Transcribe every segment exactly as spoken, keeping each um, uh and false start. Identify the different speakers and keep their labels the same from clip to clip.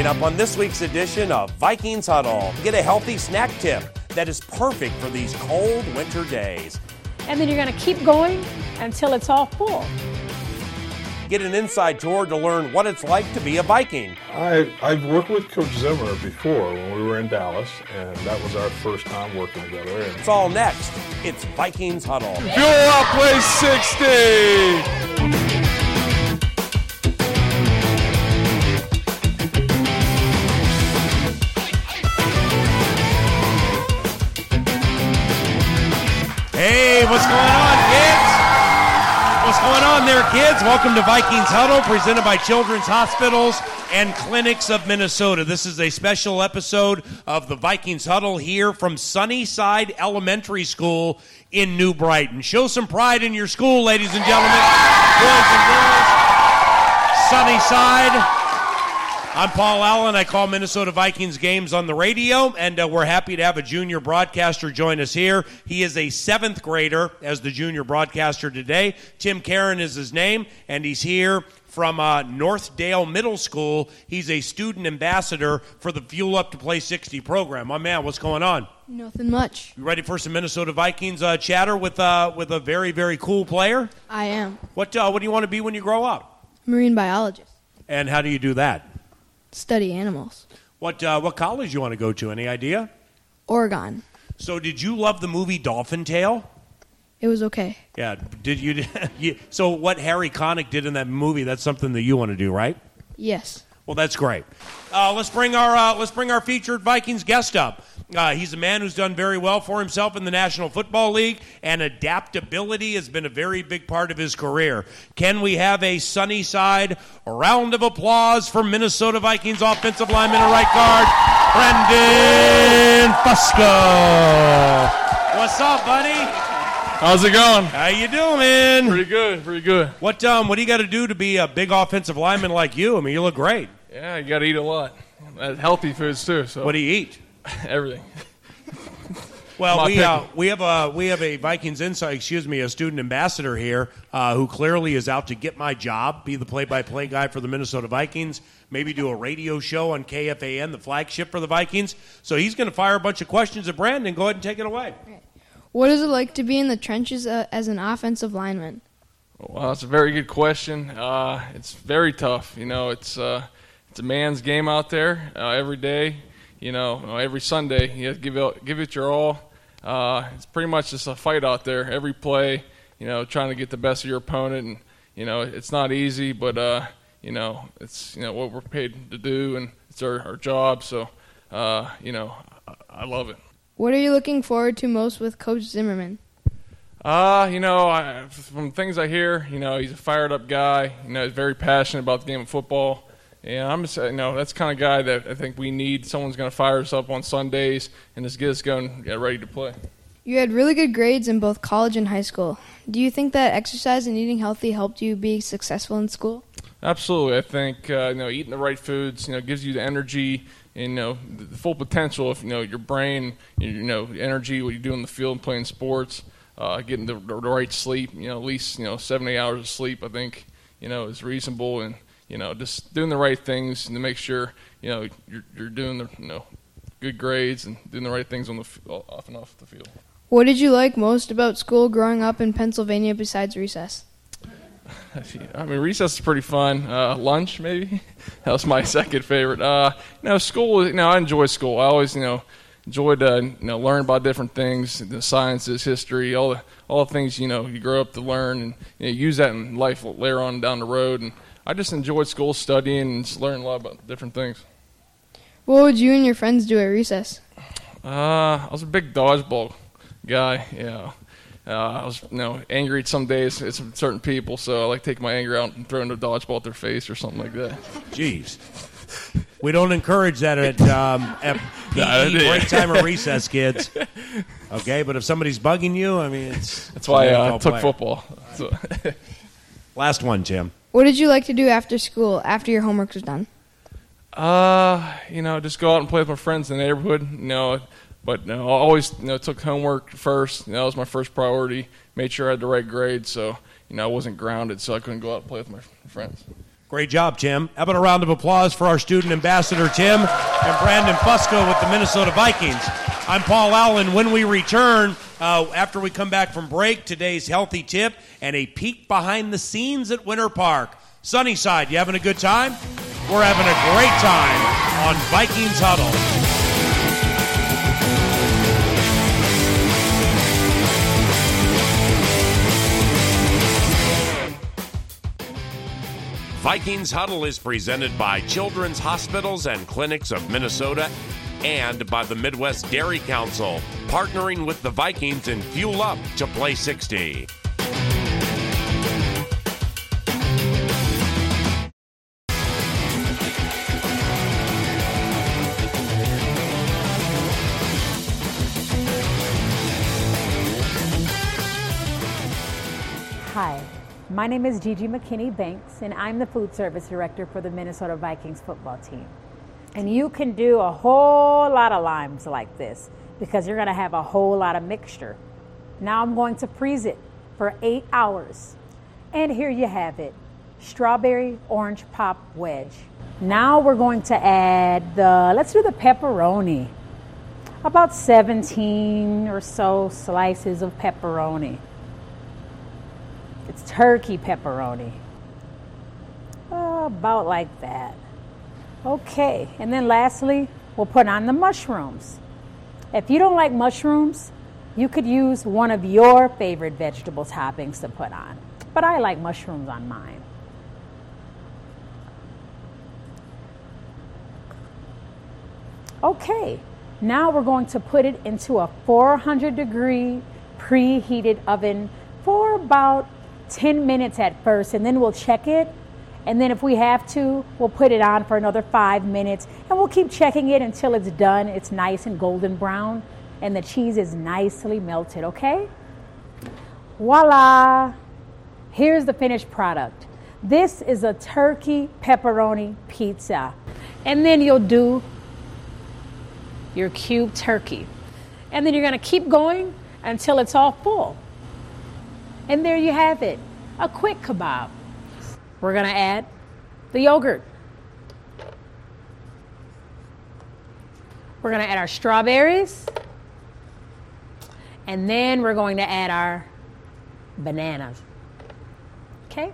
Speaker 1: Coming up on this week's edition of Vikings Huddle, get a healthy snack tip that is perfect for these cold winter days.
Speaker 2: And then you're going to keep going until it's all full.
Speaker 1: Get an inside tour to learn what it's like to be a Viking.
Speaker 3: I, I've worked with Coach Zimmer before when we were in Dallas, and that was our first time working together. And
Speaker 1: it's all next. It's Vikings Huddle.
Speaker 4: Fuel Up Play sixty!
Speaker 1: Hey, what's going on, kids? What's going on there, kids? Welcome to Vikings Huddle, presented by Children's Hospitals and Clinics of Minnesota. This is a special episode of the Vikings Huddle here from Sunnyside Elementary School in New Brighton. Show some pride in your school, ladies and gentlemen, boys and girls. Sunnyside. I'm Paul Allen. I call Minnesota Vikings games on the radio, and uh, we're happy to have a junior broadcaster join us here. He is a seventh grader as the junior broadcaster today. Tim Karen is his name, and he's here from uh, Northdale Middle School. He's a student ambassador for the Fuel Up to Play sixty program. My man, what's going on?
Speaker 5: Nothing much.
Speaker 1: You ready for some Minnesota Vikings uh, chatter with uh, with a very, very cool player?
Speaker 5: I am.
Speaker 1: What uh, What do you want to be when you grow up?
Speaker 5: Marine biologist.
Speaker 1: And how do you do that?
Speaker 5: Study animals.
Speaker 1: What uh, what college you want to go to? Any idea?
Speaker 5: Oregon.
Speaker 1: So did you love the movie Dolphin Tale?
Speaker 5: It was okay.
Speaker 1: Yeah. Did you, you? So what Harry Connick did in that movie? That's something that you want to do, right?
Speaker 5: Yes.
Speaker 1: Well, that's great. Uh, let's bring our uh, let's bring our featured Vikings guest up. Uh, he's a man who's done very well for himself in the National Football League, and adaptability has been a very big part of his career. Can we have a Sunnyside round of applause for Minnesota Vikings offensive lineman and right guard, Brendan Fusco? What's up, buddy?
Speaker 4: How's it going?
Speaker 1: How you doing, man?
Speaker 4: Pretty good, pretty good.
Speaker 1: What um what do you got to do to be a big offensive lineman like you? I mean, you look great.
Speaker 4: Yeah, you got to eat a lot. Uh, healthy foods too. So
Speaker 1: what do you eat?
Speaker 4: Everything.
Speaker 1: Well,
Speaker 4: My
Speaker 1: we uh,
Speaker 4: pick.
Speaker 1: we have a we have a Vikings insight, excuse me, a student ambassador here uh, who clearly is out to get my job, be the play-by-play guy for the Minnesota Vikings, maybe do a radio show on K F A N, the flagship for the Vikings. So he's going to fire a bunch of questions at Brandon. Go ahead and take it away.
Speaker 5: What is it like to be in the trenches uh, as an offensive lineman?
Speaker 4: Well, that's a very good question. Uh, it's very tough. You know, it's uh, it's a man's game out there uh, every day. You know, every Sunday you have to give it give it your all. Uh, it's pretty much just a fight out there every play. You know, trying to get the best of your opponent, and you know it's not easy, but uh, you know it's you know what we're paid to do, and it's our, our job. So, uh, you know, I, I love it.
Speaker 5: What are you looking forward to most with Coach Zimmerman?
Speaker 4: Uh, you know, I, from things I hear, you know, he's a fired-up guy. You know, he's very passionate about the game of football. And I'm just, you know, that's the kind of guy that I think we need. Someone's going to fire us up on Sundays and just get us going, get ready to play.
Speaker 5: You had really good grades in both college and high school. Do you think that exercise and eating healthy helped you be successful in school?
Speaker 4: Absolutely. I think, uh, you know, eating the right foods, you know, gives you the energy and, you know, the full potential of, you know, your brain, you know, energy, what you do in the field and playing sports, uh, getting the, the right sleep, you know, at least, you know, seven, eight hours of sleep, I think, you know, is reasonable. And, you know, just doing the right things to make sure, you know, you're, you're doing the, you know, good grades and doing the right things on the off and off the field.
Speaker 5: What did you like most about school growing up in Pennsylvania besides recess?
Speaker 4: I mean, recess is pretty fun. Uh, lunch, maybe. That was my second favorite. Uh, you know, school. You know, I enjoy school. I always, you know, enjoyed, uh, you know, learn about different things, the sciences, history, all the all the things you know you grow up to learn and you know, use that in life later on down the road. And I just enjoyed school, studying, and just learning a lot about different things.
Speaker 5: What would you and your friends do at recess?
Speaker 4: Uh, I was a big dodgeball guy. Yeah. Uh, I was, you know, angry at some days at some certain people, so I like taking my anger out and throwing a dodgeball at their face or something like that.
Speaker 1: Jeez. We don't encourage that at, um, at P E, break time or recess, kids. Okay, but if somebody's bugging you, I mean, it's...
Speaker 4: That's why
Speaker 1: I
Speaker 4: uh, I took
Speaker 1: player.
Speaker 4: football. So.
Speaker 1: Last one, Tim.
Speaker 5: What did you like to do after school, after your homework was done?
Speaker 4: Uh, you know, just go out and play with my friends in the neighborhood, you know... But you know, I always you know, took homework first. You know, that was my first priority. Made sure I had the right grade, so you know I wasn't grounded, so I couldn't go out and play with my friends.
Speaker 1: Great job, Tim. How about a round of applause for our student ambassador, Tim, and Brandon Fusco with the Minnesota Vikings. I'm Paul Allen. When we return, uh, after we come back from break, today's healthy tip and a peek behind the scenes at Winter Park. Sunnyside, you having a good time? We're having a great time on Vikings Huddle. Vikings Huddle is presented by Children's Hospitals and Clinics of Minnesota and by the Midwest Dairy Council, partnering with the Vikings in Fuel Up to Play sixty.
Speaker 6: Hi, my name is Gigi McKinney-Banks, and I'm the food service director for the Minnesota Vikings football team. And you can do a whole lot of limes like this because you're going to have a whole lot of mixture. Now I'm going to freeze it for eight hours. And here you have it, strawberry orange pop wedge. Now we're going to add the, let's do the pepperoni. About seventeen or so slices of pepperoni. It's turkey pepperoni. Uh, about like that. Okay, and then lastly, we'll put on the mushrooms. If you don't like mushrooms, you could use one of your favorite vegetable toppings to put on. But I like mushrooms on mine. Okay, now we're going to put it into a four hundred degree preheated oven for about ten minutes at first, and then we'll check it. And then if we have to, we'll put it on for another five minutes, and we'll keep checking it until it's done. It's nice and golden brown, and the cheese is nicely melted, okay? Voila! Here's the finished product. This is a turkey pepperoni pizza. And then you'll do your cubed turkey. And then you're gonna keep going until it's all full. And there you have it, a quick kebab. We're gonna add the yogurt. We're gonna add our strawberries. And then we're going to add our bananas. Okay?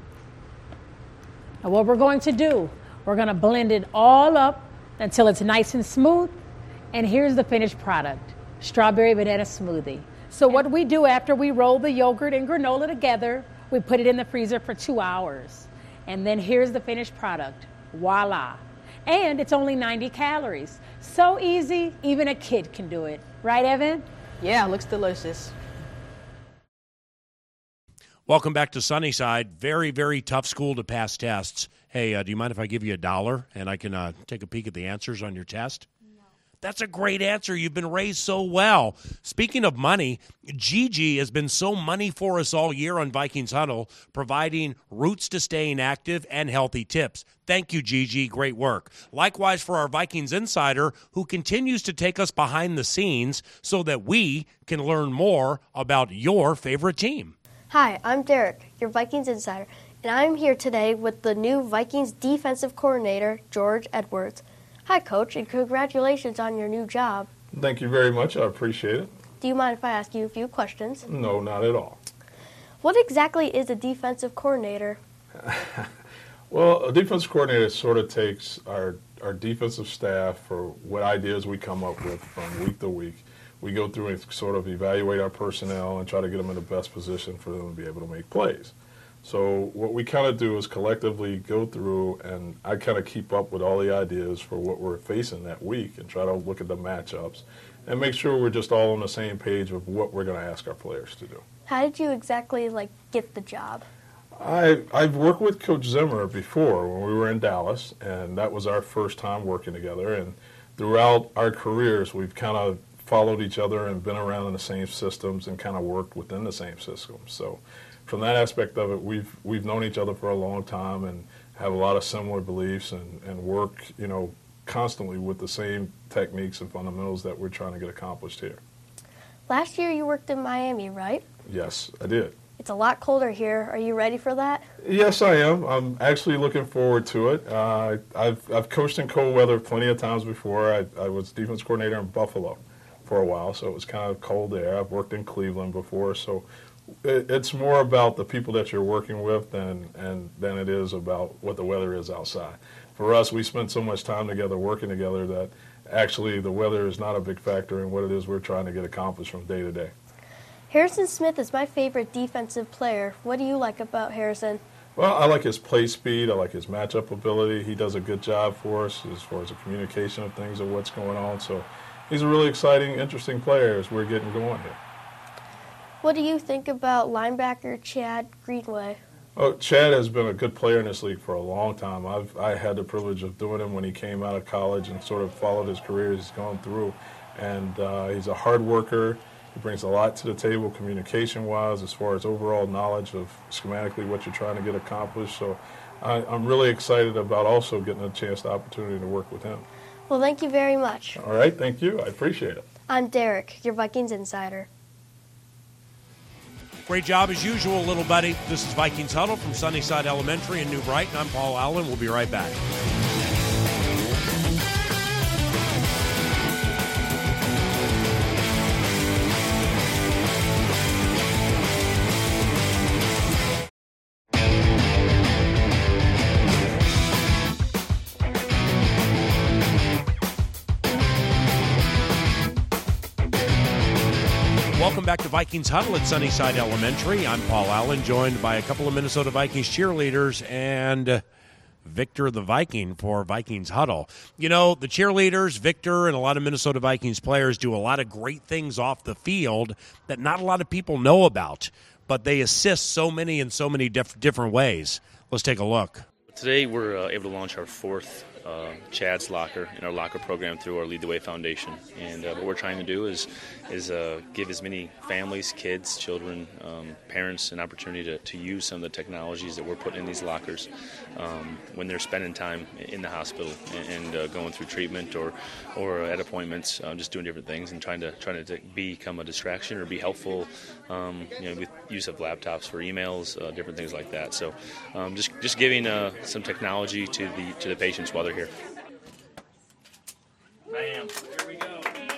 Speaker 6: Now what we're going to do, we're gonna blend it all up until it's nice and smooth. And here's the finished product, strawberry banana smoothie. So what we do after we roll the yogurt and granola together, we put it in the freezer for two hours. And then here's the finished product. Voila. And it's only ninety calories. So easy, even a kid can do it. Right, Evan?
Speaker 7: Yeah, looks delicious.
Speaker 1: Welcome back to Sunnyside. Very, very tough school to pass tests. Hey, uh, do you mind if I give you a dollar and I can uh, take a peek at the answers on your test? That's a great answer. You've been raised so well. Speaking of money, Gigi has been so money for us all year on Vikings Huddle, providing routes to staying active and healthy tips. Thank you, Gigi. Great work. Likewise for our Vikings Insider, who continues to take us behind the scenes so that we can learn more about your favorite team.
Speaker 8: Hi, I'm Derek, your Vikings Insider, and I'm here today with the new Vikings defensive coordinator, George Edwards. Hi, Coach, and congratulations on your new job.
Speaker 3: Thank you very much. I appreciate it.
Speaker 8: Do you mind if I ask you a few questions?
Speaker 3: No, not at all.
Speaker 8: What exactly is a defensive coordinator?
Speaker 3: Well, a defensive coordinator sort of takes our, our defensive staff for what ideas we come up with from week to week. We go through and sort of evaluate our personnel and try to get them in the best position for them to be able to make plays. So what we kind of do is collectively go through, and I kind of keep up with all the ideas for what we're facing that week and try to look at the matchups and make sure we're just all on the same page of what we're going to ask our players to do.
Speaker 8: How did you exactly, like, get the job?
Speaker 3: I, I've worked with Coach Zimmer before when we were in Dallas, and that was our first time working together. And throughout our careers, we've kind of followed each other and been around in the same systems and kind of worked within the same systems. So from that aspect of it, we've we've known each other for a long time and have a lot of similar beliefs and, and work, you know, constantly with the same techniques and fundamentals that we're trying to get accomplished here.
Speaker 8: Last year you worked in Miami, right?
Speaker 3: Yes, I did.
Speaker 8: It's a lot colder here. Are you ready for that?
Speaker 3: Yes, I am. I'm actually looking forward to it. Uh, I've, I've coached in cold weather plenty of times before. I, I was defense coordinator in Buffalo for a while, so it was kind of cold there. I've worked in Cleveland before, so it, it's more about the people that you're working with than, and, than it is about what the weather is outside. For us, we spend so much time together working together that actually the weather is not a big factor in what it is we're trying to get accomplished from day to day.
Speaker 8: Harrison Smith is my favorite defensive player. What do you like about Harrison?
Speaker 3: Well, I like his play speed. I like his matchup ability. He does a good job for us as far as the communication of things of what's going on. So he's a really exciting, interesting player as we're getting going here.
Speaker 8: What do you think about linebacker Chad Greenway?
Speaker 3: Oh, Chad has been a good player in this league for a long time. I've I had the privilege of doing him when he came out of college and sort of followed his career as he's gone through. And uh, he's a hard worker. He brings a lot to the table communication-wise as far as overall knowledge of schematically what you're trying to get accomplished. So I, I'm really excited about also getting a chance, the opportunity to work with him.
Speaker 8: Well, thank you very much.
Speaker 3: All right, thank you. I appreciate it.
Speaker 8: I'm Derek, your Vikings insider.
Speaker 1: Great job as usual, little buddy. This is Vikings Huddle from Sunnyside Elementary in New Brighton. I'm Paul Allen. We'll be right back. Welcome back to Vikings Huddle at Sunnyside Elementary. I'm Paul Allen, joined by a couple of Minnesota Vikings cheerleaders and Victor the Viking for Vikings Huddle. You know, the cheerleaders, Victor, and a lot of Minnesota Vikings players do a lot of great things off the field that not a lot of people know about, but they assist so many in so many diff- different ways. Let's take a look.
Speaker 9: Today we're uh, able to launch our fourth uh, Chad's Locker in our locker program through our Lead the Way Foundation. And uh, what we're trying to do is is uh, give as many families, kids, children, um, parents an opportunity to, to use some of the technologies that we're putting in these lockers um, when they're spending time in the hospital and, and uh, going through treatment or or at appointments, uh, just doing different things and trying to trying to become a distraction or be helpful, um, you know, with use of laptops for emails, uh, different things like that. So um, just just giving uh, some technology to the to the patients while they're here. Bam. There we go.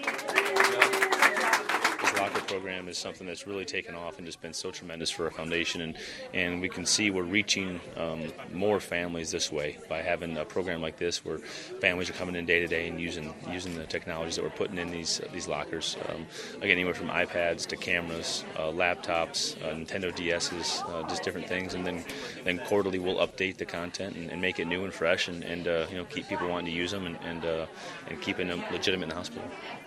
Speaker 9: This locker program is something that's really taken off and just been so tremendous for our foundation, and, and we can see we're reaching um, more families this way by having a program like this where families are coming in day to day and using using the technologies that we're putting in these uh, these lockers. Um, again, anywhere from iPads to cameras, uh, laptops, uh, Nintendo D S's, uh, just different things, and then then quarterly we'll update the content and, and make it new and fresh, and, and uh, you know, keep people wanting to use them and and, uh, and keeping them legitimate in the hospital.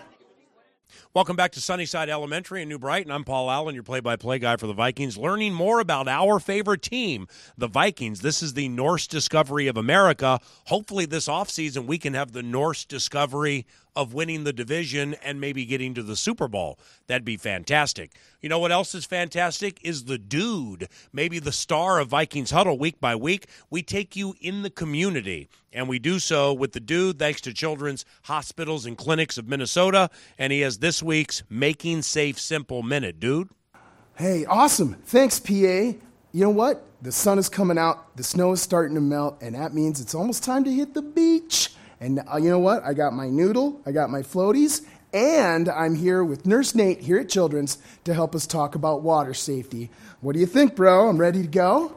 Speaker 1: Welcome back to Sunnyside Elementary in New Brighton. I'm Paul Allen, your play-by-play guy for the Vikings. Learning more about our favorite team, the Vikings. This is the Norse Discovery of America. Hopefully this offseason we can have the Norse Discovery of winning the division and maybe getting to the Super Bowl. That'd be fantastic. You know what else is fantastic? Is the dude, maybe the star of Vikings Huddle week by week. We take you in the community, and we do so with the dude thanks to Children's Hospitals and Clinics of Minnesota, and he has this week's Making Safe Simple Minute. Dude?
Speaker 10: Hey, awesome. Thanks, P A. You know what? The sun is coming out, the snow is starting to melt, and that means it's almost time to hit the beach. And uh, you know what? I got my noodle, I got my floaties, and I'm here with Nurse Nate here at Children's to help us talk about water safety. What do you think, bro? I'm ready to go?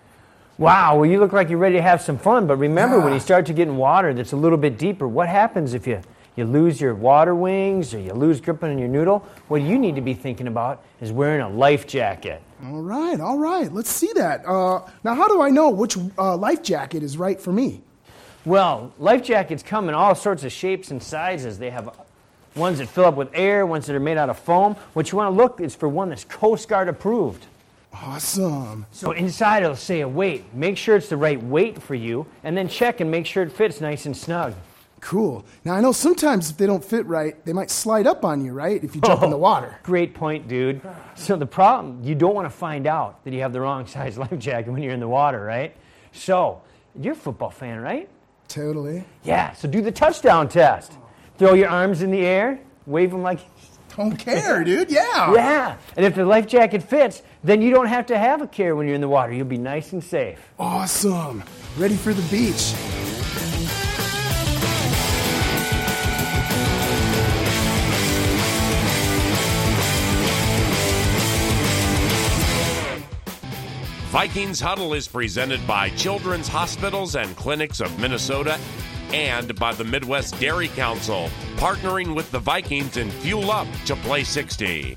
Speaker 11: Wow, well, you look like you're ready to have some fun, but remember, ah. when you start to get in water that's a little bit deeper, what happens if you, you lose your water wings or you lose grip on your noodle? What you need to be thinking about is wearing a life jacket.
Speaker 10: All right, all right. Let's see that. Uh, now, how do I know which uh, life jacket is right for me?
Speaker 11: Well, life jackets come in all sorts of shapes and sizes. They have ones that fill up with air, ones that are made out of foam. What you want to look is for one that's Coast Guard approved.
Speaker 10: Awesome.
Speaker 11: So inside it'll say a weight. Make sure it's the right weight for you, and then check and make sure it fits nice and snug.
Speaker 10: Cool. Now, I know sometimes if they don't fit right, they might slide up on you, right, if you jump
Speaker 11: oh,
Speaker 10: in the water.
Speaker 11: Great point, dude. So the problem, you don't want to find out that you have the wrong size life jacket when you're in the water, right? So, you're a football fan, right?
Speaker 10: Totally.
Speaker 11: Yeah, so do the touchdown test. Throw your arms in the air, wave them like
Speaker 10: Don't care, dude. Yeah.
Speaker 11: Yeah. And if the life jacket fits, then you don't have to have a care when you're in the water. You'll be nice and safe.
Speaker 10: Awesome. Ready for the beach.
Speaker 1: Vikings Huddle is presented by Children's Hospitals and Clinics of Minnesota and by the Midwest Dairy Council, partnering with the Vikings in Fuel Up to Play sixty.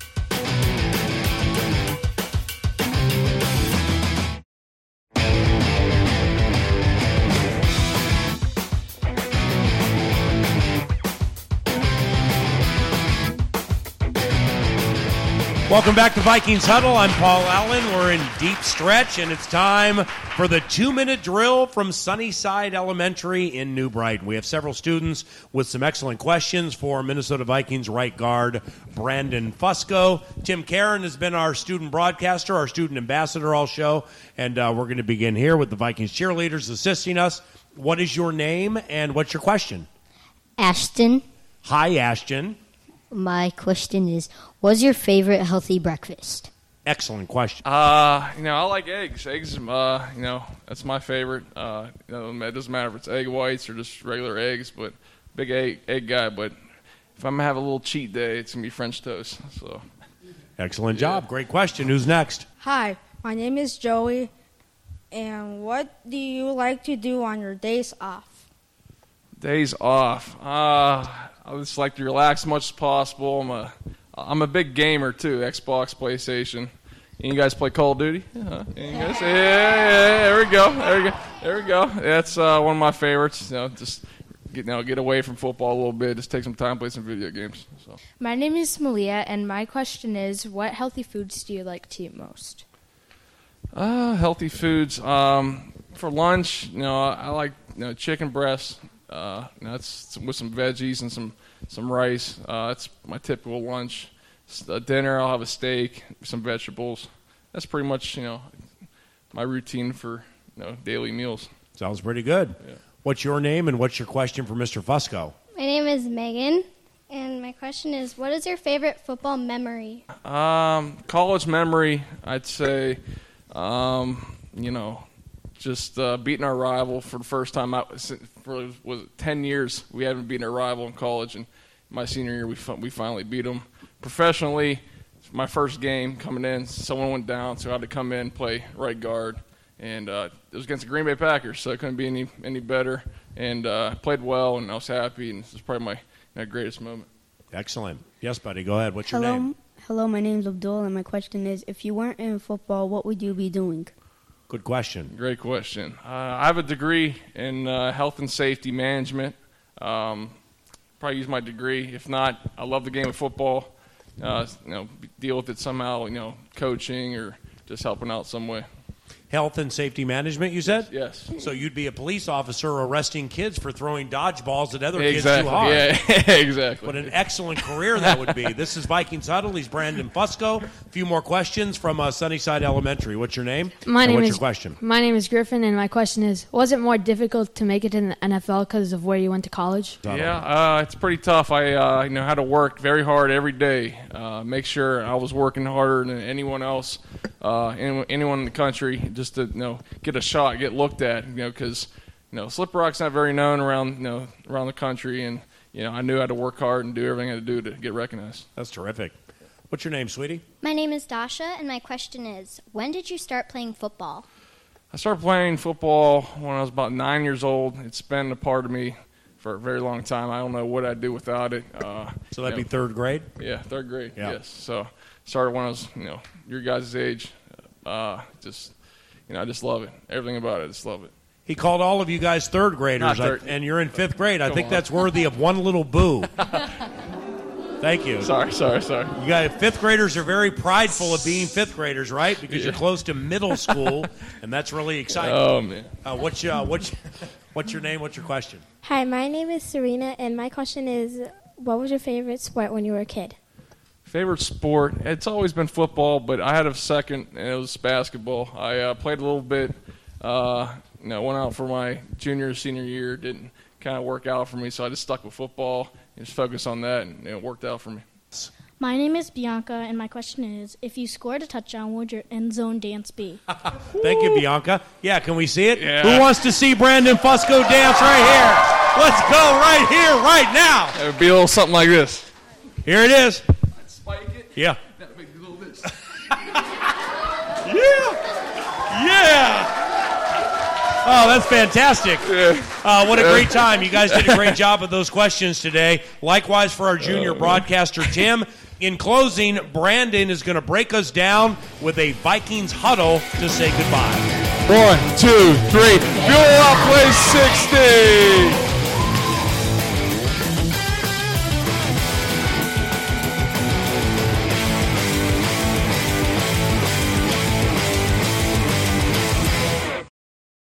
Speaker 1: Welcome back to Vikings Huddle. I'm Paul Allen. We're in deep stretch, and it's time for the two-minute drill from Sunnyside Elementary in New Brighton. We have several students with some excellent questions for Minnesota Vikings right guard Brandon Fusco. Tim Karen has been our student broadcaster, our student ambassador all show, and uh, we're going to begin here with the Vikings cheerleaders assisting us. What is your name, and what's your question?
Speaker 12: Ashton.
Speaker 1: Hi, Ashton.
Speaker 12: My question is, what's your favorite healthy breakfast?
Speaker 1: Excellent question.
Speaker 4: Uh, you know, I like eggs. Eggs, uh, you know, that's my favorite. Uh, you know, it doesn't matter if it's egg whites or just regular eggs, but big egg egg guy. But if I'm gonna have a little cheat day, it's gonna be French toast. So,
Speaker 1: excellent yeah. job. Great question. Who's next?
Speaker 13: Hi, my name is Joey. And what do you like to do on your days off?
Speaker 4: Days off. Uh, I just like to relax as much as possible. I'm a, I'm a big gamer too. Xbox, PlayStation. And you guys play Call of Duty? Uh-huh. And you guys, yeah, yeah, yeah, there we go. There we go. There we go. That's uh, one of my favorites. You know, just get, you know, get away from football a little bit. Just take some time, play some video games. So.
Speaker 14: My name is Malia, and my question is, what healthy foods do you like to eat most?
Speaker 4: Uh, healthy foods. Um, for lunch, you know, I, I like you know chicken breast. Uh, you know, that's with some veggies and some, some rice. Uh, that's my typical lunch. Uh, dinner, I'll have a steak, some vegetables. That's pretty much, you know, my routine for, you know, daily meals.
Speaker 1: Sounds pretty good.
Speaker 4: Yeah.
Speaker 1: What's your name and what's your question for Mister Fusco?
Speaker 15: My name is Megan, and my question is, what is your favorite football memory?
Speaker 4: Um, college memory, I'd say, um, you know, just uh, beating our rival for the first time out for was it ten years. We haven't beaten our rival in college, and my senior year we we finally beat them. Professionally, my first game coming in, someone went down, so I had to come in and play right guard, and uh, it was against the Green Bay Packers, so it couldn't be any any better. And uh, I played well, and I was happy, and this is probably my, my greatest moment.
Speaker 1: Excellent. Yes, buddy. Go ahead. What's your
Speaker 16: Hello.
Speaker 1: name?
Speaker 16: Hello, my name's Abdul, and my question is, if you weren't in football, what would you be doing?
Speaker 1: Good question.
Speaker 4: Great question. Uh, I have a degree in uh, health and safety management. Um, probably use my degree. If not, I love the game of football. Uh, you know, deal with it somehow. You know, coaching or just helping out some way.
Speaker 1: Health and safety management, you said?
Speaker 4: Yes.
Speaker 1: So you'd be a police officer arresting kids for throwing dodgeballs at other
Speaker 4: exactly.
Speaker 1: kids too hard.
Speaker 4: Yeah, exactly.
Speaker 1: What an excellent career that would be. This is Vikings Huddle. He's Brandon Fusco. A few more questions from uh, Sunnyside Elementary. What's your name?
Speaker 14: My
Speaker 1: and
Speaker 14: name
Speaker 1: what's
Speaker 14: is,
Speaker 1: your question?
Speaker 14: My name is Griffin, and my question is, was it more difficult to make it in the N F L because of where you went to college?
Speaker 4: Yeah, uh, it's pretty tough. I uh, you know had to work very hard every day. Uh, make sure I was working harder than anyone else, uh, anyone, anyone in the country, just to you know get a shot, get looked at. You know, because you know Slippery Rock's not very known around you know around the country, and you know I knew I had to work hard and do everything I had to do to get recognized.
Speaker 1: That's terrific. What's your name, sweetie?
Speaker 15: My name is Dasha, and my question is, when did you start playing football?
Speaker 4: I started playing football when I was about nine years old. It's been a part of me for a very long time. I don't know what I'd do without it. Uh,
Speaker 1: so that'd
Speaker 4: you
Speaker 1: be
Speaker 4: know,
Speaker 1: third grade?
Speaker 4: Yeah, third grade,
Speaker 1: yeah.
Speaker 4: Yes. So started when I was, you know, your guys' age. Uh, just, you know, I just love it. Everything about it, I just love it.
Speaker 1: He called all of you guys third graders,
Speaker 4: third.
Speaker 1: I, and you're in fifth grade. I
Speaker 4: Come
Speaker 1: think
Speaker 4: on.
Speaker 1: that's worthy of one little boo. Thank you.
Speaker 4: Sorry, sorry, sorry.
Speaker 1: You guys, fifth graders are very prideful of being fifth graders, right? Because yeah. you're close to middle school, and that's really exciting.
Speaker 4: Oh man.
Speaker 1: Uh, what's uh, what's what's your name? What's your question?
Speaker 17: Hi, my name is Serena, and my question is, what was your favorite sport when you were a kid?
Speaker 4: Favorite sport? It's always been football, but I had a second, and it was basketball. I uh, played a little bit. Uh, you know, went out for my junior, senior year. Didn't kind of work out for me, so I just stuck with football and just focused on that, and it worked out for me.
Speaker 17: My name is Bianca, and my question is, if you scored a touchdown, what would your end zone dance be?
Speaker 1: Thank you, Bianca. Yeah, can we see it?
Speaker 4: Yeah.
Speaker 1: Who wants to see Brandon Fusco dance right here? Let's go right here, right now.
Speaker 4: It would be a little something like this.
Speaker 1: Here it is.
Speaker 4: I'd spike it.
Speaker 1: Yeah.
Speaker 4: That'd make a little this.
Speaker 1: Yeah. Yeah. Oh, that's fantastic. Uh, what a great time. You guys did a great job with those questions today. Likewise for our junior broadcaster, Tim. In closing, Brandon is going to break us down with a Vikings huddle to say goodbye.
Speaker 4: One, two, three. Fuel up, play sixty.